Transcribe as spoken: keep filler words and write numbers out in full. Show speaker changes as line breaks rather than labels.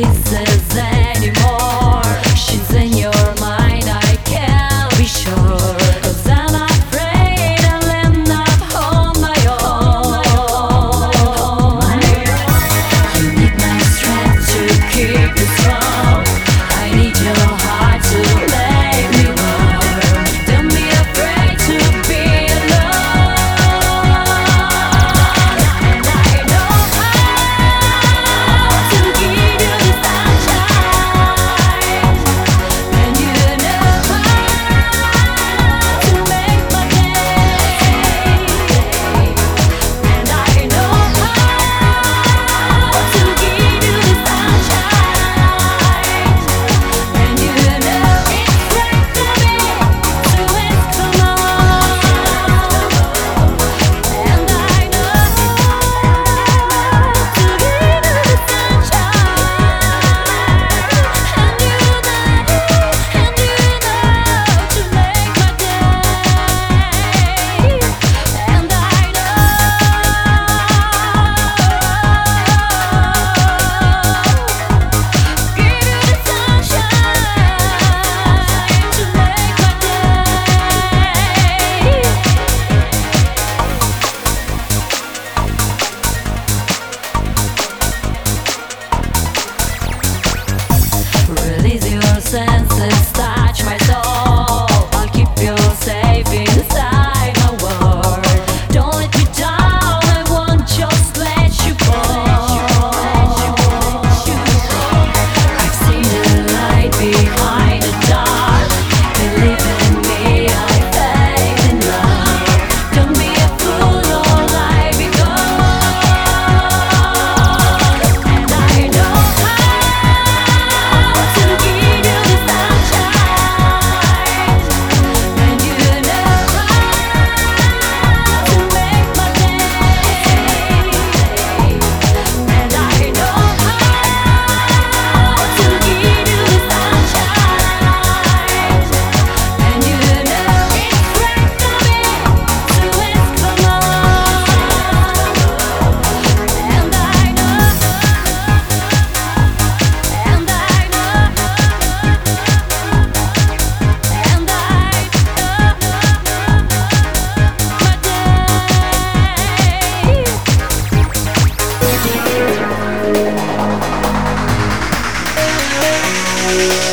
pieces anymore. She's in your mind, I can't be sure. 'Cause I'm afraid I'll end up on my own. You need my strength to keep you strong. I need your heart to make me warm. Don't be afraid to be alone. And I know how to give you the sunshine, and you know how to make my day. And I know how to give you the sunshine, and you know it's right for me to ask for more. And I know to give you the sunshine, and you know, and you know to make my day. And I know give you the sunshine to make my day. Release your senses, touch my soul. I'll keep you safe inside my world. Don't let me down, I won't just let you go. I've seen the light behind the dark. Believe in me, I faith in love. Don't be a fool, all I become. And I know how to give you the sunshine, and you know how to make my day. And I know how to give you the sunshine, and you know it's right for me to ask for more. And I know, and I know, and I know my day.